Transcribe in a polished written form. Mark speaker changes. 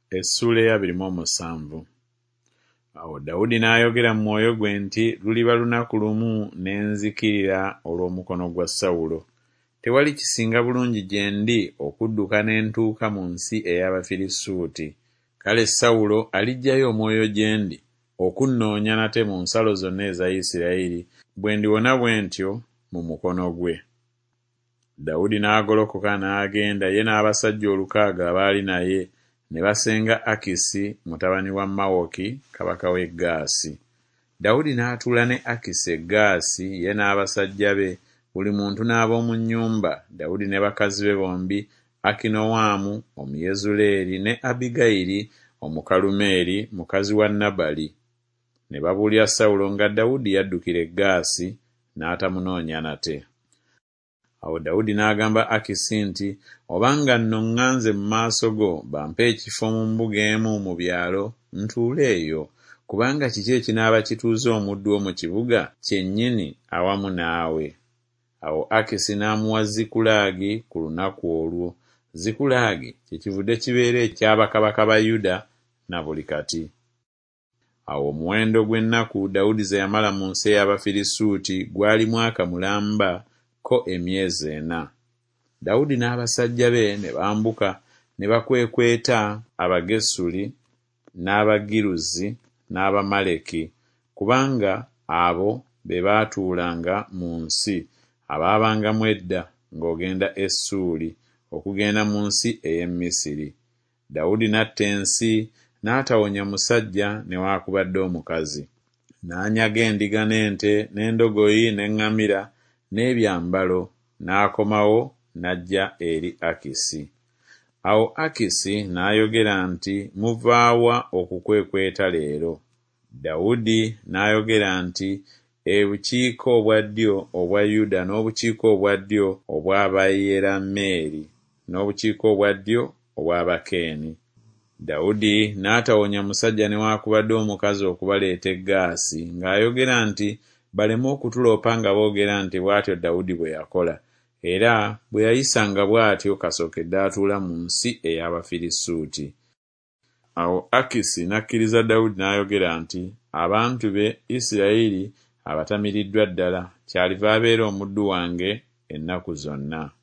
Speaker 1: Essula ya 27. Awo Dawudi n'ayogera mu mwoyo gwe nti, luliba lunaku lumu ne nzikirira olw'omukono gwa Sawulo. Tewali kisinga bulungi gye ndi okudduka ne ntuuka mu nsi ey'Abafirisuuti. Kale Sawulo alijjayo omwoyo gye ndi okunnoonya nate mu nsalo zonna eza Isirayiri, bwe ndiwona bwe ntyo mu mukono gwe. Dawudi n'agolokoka n'agenda ye n'abasajja 600 abaali naye, ne basenga Akisi mutabani wa Mawoki kabaka w'e Gaasi. Dawudi n'atuula ne Akisi e Gaasi ye n'abasajja be, buli muntu n'ab'omu nnyumba, Dawudi ne bakazi be bombi, Akinowaamu Omuyezuleeri ne Abigayiri Omukalumeeri mukazi wa Nabali. Ne babuulira Sawulo nga Dawudi yaddukira e Gaasi n'atamunoonya nate. Awo Dawudi n'agamba Akisi nti, obanga nno ŋŋanze mu maaso go, bampe ekifo mu mbuga emu mu byalo ntuule eyo, kubanga kiki ekinaaba kituuze omuddu wo mu kibuga kyennyini awamu naawe. Awo Akisi n'amuwa Zikulaagi ku lunaku olwo. Zikulaagi kyekivudde kibeera eky'abakabaka ba Yuda na buli kati. Awo omuwendo gw'ennaku Dawudi ze yamala mu nsi ey'Abafirisuuti gwali mwaka mulamba ko emyezi 4. Dawudi n'abasajja be ne bambuka ne bakwekweta Abagesuli n'Abagiruzi n'Abamaleki, kubanga abo be baatuulanga mu nsi abaabangamu edda ng'ogenda e Ssuuli okugenda mu nsi ey'e Misiri. Dawudi n'atta ensi, n'atawonya musajja newaakubadde omukazi. N'anyaga endiga n'ente n'endogoyi n'eŋŋamira n'ebyambalo, n'akomawo n'ajja eri Akisi. Awo Akisi n'ayogera nti, muvaawa okukwekweta leero? Dawudi n'ayogera nti, obukiiko obwa ddyo obwa Yuda n'obukiiko obwa ddyo obw'Abayerameeri n'obukiiko obwa ddyo obw'Abakeeni. Dawudi n'atawonya musajja newaakubadde omukazi okubaleeta e Gaasi, ng'ayogera nti baleme okutuloopa nga boogera nti bw'atyo Dawudi bwe yakola, era bwe yayisanga bw'atyo kasookedde atuula mu nsi ey'Abafirisuuti. Awo Akisi n'akkiriza Dawudi n'ayogera nti, abantu be Isirayiri abatamiriddwa ddala, kyaliva abeera omuddu wange ennaku zonna.